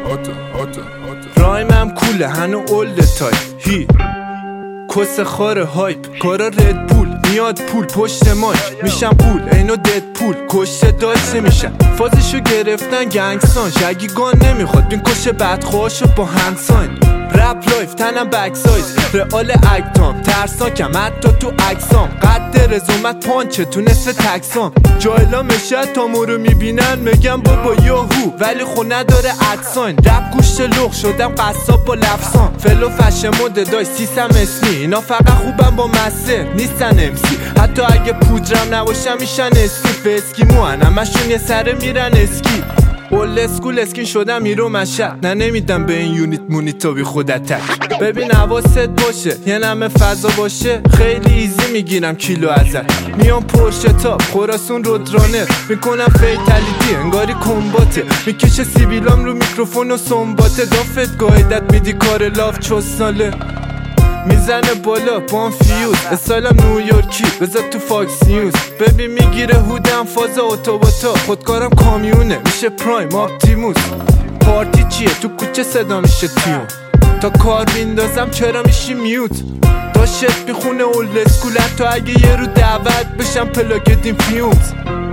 رایمم کوله هنو اولد تای هی کس خاره هایپ کارا ردبول میاد پول پشت مایک میشم پول اینو دد پول کشته داشته میشن فازشو گرفتن گنگسان شگی گان نمیخواد بین کشه بدخواهاشو با هنساین رپ لایف تنم بک سایز رئال اکتام ترساکم حتی تو اکسام قد رزومت پانچه تو نصف تکسام جایلا مشهد تا مورو میبینن میگم بابا یاهو ولی خو نداره ادساین رپ گوشت لغ شدم قصاب با لفظام فلو فشه مده دای سیسم اسمی اینا فقط خوبم با مسر نیستن امسی حتی اگه پودرم نباشم میشن اسکی فسکی موهن همشون یه سره میرن اسکی اول اسکول اسکین شدم هیرو مشهد نه نمیدم به این یونیت مونیت تا بی خودت تک ببین حواست باشه یه نمه فضا باشه خیلی ایزی میگیرم کیلو ازت میام پرشه تاپ خراسون رودرانر میکنم فیتالیتی انگاری کمباته میکشه سیبیلام رو میکروفون و سنباته دافت گایدت میدی کار لاف چوسناله میزنه بالا بام فیوز استایلم نیویورکی بذار تو فاکس نیوز ببین میگیره هودم فاز اتوباتا خودکارم کامیونه میشه پرایم آپتیموس پارتی چیه تو کوچه صدا میشه تیون تا کار بیندازم چرا میشی میوت داشت میخونه اولد اسکولت تا اگه یه رو دعوت بشم پلاگدین فیوز